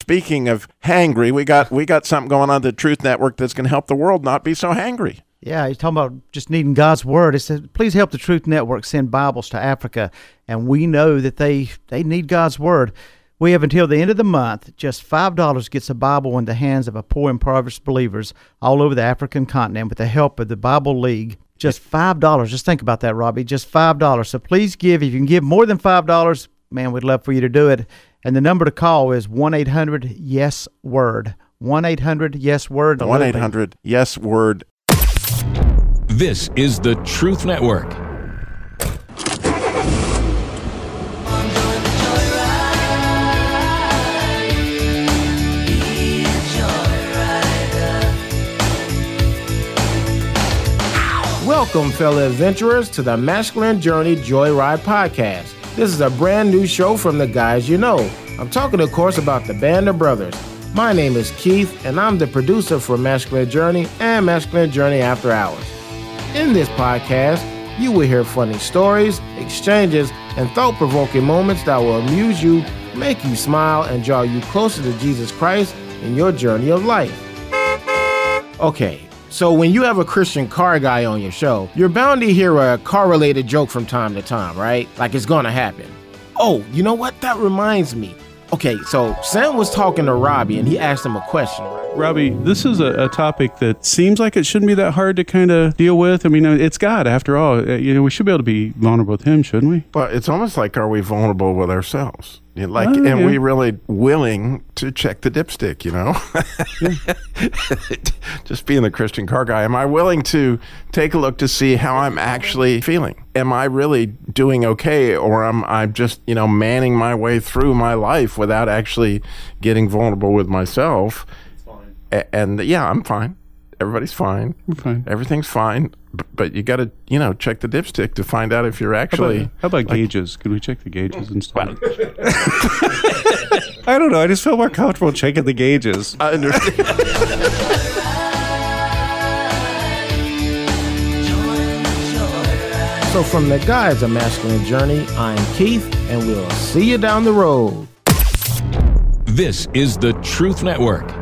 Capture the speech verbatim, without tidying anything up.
speaking of hangry, we got we got something going on the Truth Network that's going to help the world not be so hangry. Yeah, he's talking about just needing God's word. He said, please help the Truth Network send Bibles to Africa. And we know that they, they need God's word. We have until the end of the month. Just five dollars gets a Bible in the hands of a poor, impoverished believers all over the African continent with the help of the Bible League. Just five dollars. Just think about that, Robbie. Just five dollars. So please give. If you can give more than five dollars, man, we'd love for you to do it. And the number to call is one eight hundred yes word. one eight hundred yes word. one eight hundred yes word. This is the Truth Network. Welcome, fellow adventurers, to the Masculine Journey Joyride Podcast. This is a brand new show from the guys you know. I'm talking, of course, about the Band of Brothers. My name is Keith, and I'm the producer for Masculine Journey and Masculine Journey After Hours. In this podcast, you will hear funny stories, exchanges, and thought-provoking moments that will amuse you, make you smile, and draw you closer to Jesus Christ in your journey of life. Okay, so when you have a Christian car guy on your show, you're bound to hear a car-related joke from time to time, right? Like it's gonna happen. Oh, you know what? That reminds me. Okay, so Sam was talking to Robbie, and he asked him a question. Robbie, this is a, a topic that seems like it shouldn't be that hard to kind of deal with. I mean, it's God, after all. You know, we should be able to be vulnerable with Him, shouldn't we? Well, it's almost like, are we vulnerable with ourselves? You know, like, oh, and yeah. we really willing to check the dipstick, you know? Just being the Christian car guy, am I willing to take a look to see how I'm actually feeling? Am I really doing okay, or am I just, you know, manning my way through my life without actually getting vulnerable with myself? It's fine. A- and yeah, I'm fine. Everybody's fine. We're fine. Everything's fine. B- but you got to, you know, check the dipstick to find out if you're actually... How about, how about like, gauges? Could we check the gauges and stuff? I don't know. I just feel more comfortable checking the gauges. I understand. So from the guys of Masculine Journey, I'm Keith, and we'll see you down the road. This is the Truth Network.